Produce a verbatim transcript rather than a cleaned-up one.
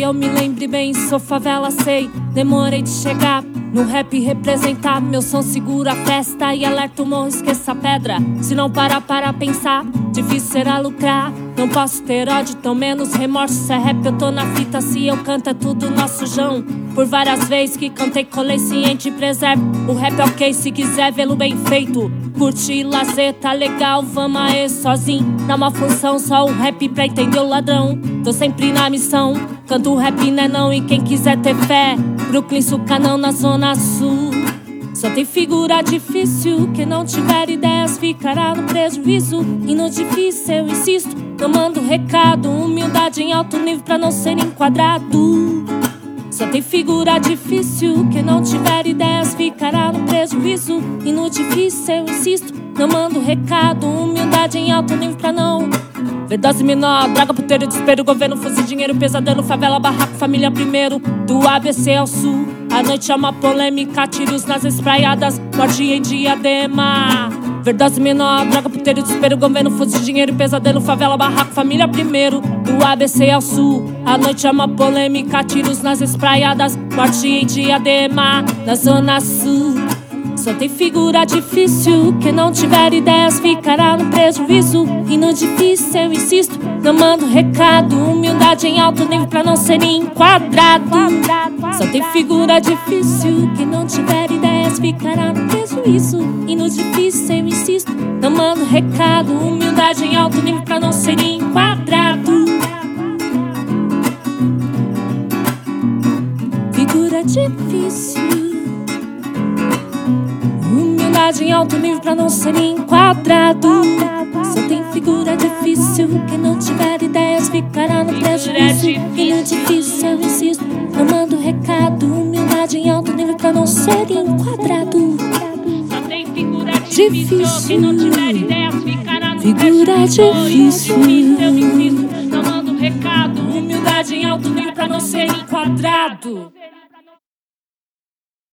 eu me lembre bem, sou favela, sei. Demorei de chegar no rap representar. Meu som segura a festa e alerta o morro, esqueça a pedra. Se não parar para pensar, difícil será lucrar. Não posso ter ódio, tão menos remorso. Se é rap eu tô na fita, se eu canto é tudo nosso jão. Por várias vezes que cantei, colei ciente e preservo. O rap é ok, se quiser vê-lo bem feito. Curtir lazer, tá legal, vamos aí sozinho. Dá uma função, só o rap pra entender o ladrão. Tô sempre na missão, canto o rap né não. E quem quiser ter fé, Brooklyn, Sucanão na Zona Sul. Só tem figura difícil, quem não tiver ideias ficará no prejuízo. E no difícil eu insisto, eu mando recado. Humildade em alto nível pra não ser enquadrado. Só tem figura difícil, quem não tiver ideias ficará no prejuízo. E no difícil eu insisto, eu mando recado. Humildade em alto nível pra não ver dose menor, draga, puteiro, desespero. Governo, fuzil, dinheiro, pesadelo, favela, barraco, família primeiro. Do A B C ao sul, a noite é uma polêmica. Tiros nas espraiadas, morte em Diadema. Verdose menor, droga, puteiro, desespero. Governo, fuzil, dinheiro, pesadelo, favela, barraco, família primeiro. Do A B C ao sul, a noite é uma polêmica. Tiros nas espraiadas, morte em Diadema. Na Zona Sul, só tem figura difícil, quem não tiver ideias ficará no prejuízo. E no difícil eu insisto, não mando recado. Humildade em alto nível pra não ser enquadrado. Só tem figura difícil, quem não tiver ideias ficará no prejuízo. E no difícil eu insisto, não mando recado. Humildade em alto nível pra não ser enquadrado. Figura difícil, humildade em alto nível pra não ser enquadrado. Só tem figura difícil, quem não tiver ideias ficará no prejuízo. E no difícil eu insisto, eu mando recado. Humildade em alto nível pra não ser enquadrado. Só tem figura difícil, quem não tiver ideias ficará no Figura difícil, eu insisto, eu mando recado. humildade em alto nível pra não ser enquadrado.